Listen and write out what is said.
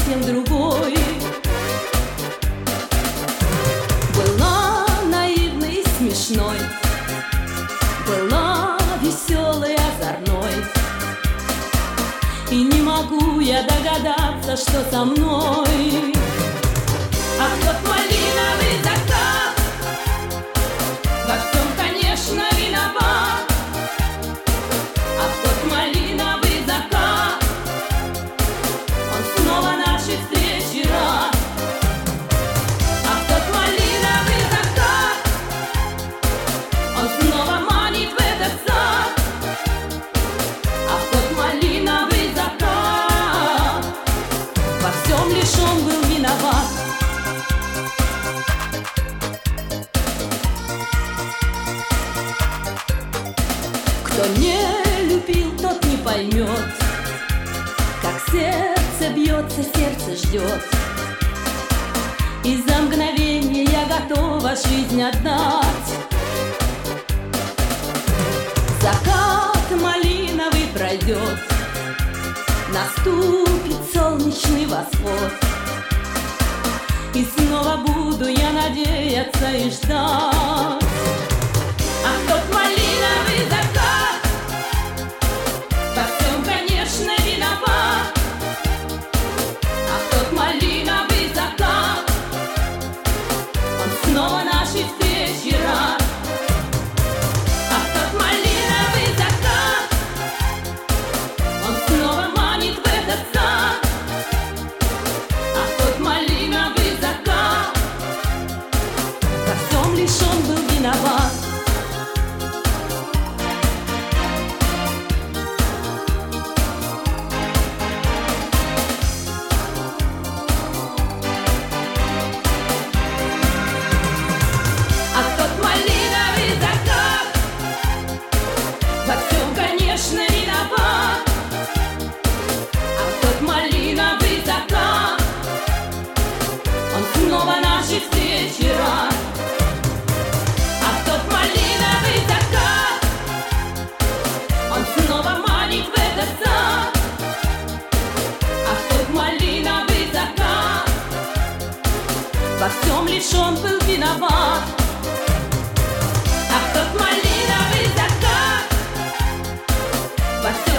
совсем другой. Была наивной и смешной, была веселой, озорной. И не могу я догадаться, что со мной. А тот малиновый закат во всем, конечно, виноват. А тот малиновый закат, он снова нашей встречи рад. А тот малиновый закат, он снова манит в этот сад. А тот малиновый закат, во всем лишь он был виноват. Кто не любил, тот не поймет, как сердце бьется, сердце ждет. И за мгновение я готова жизнь отдать. Закат малиновый пройдет, наступит солнечный восход. И снова буду я надеяться и ждать. А тот малиновый закат во всем, конечно, виноват. А тот малиновый закат, он снова нашей встречи рад. А тот малиновый закат, он снова манит в этот сад. А тот малиновый закат, во всем лишь он был виноват. Во всем, конечно, виноват. А тот малиновый закат, он снова нашей встречи рад. А тот малиновый закат, он снова манит в этот сад. А тот малиновый закат, во всем лишь он был виноват. А тот малиновый закат, во всем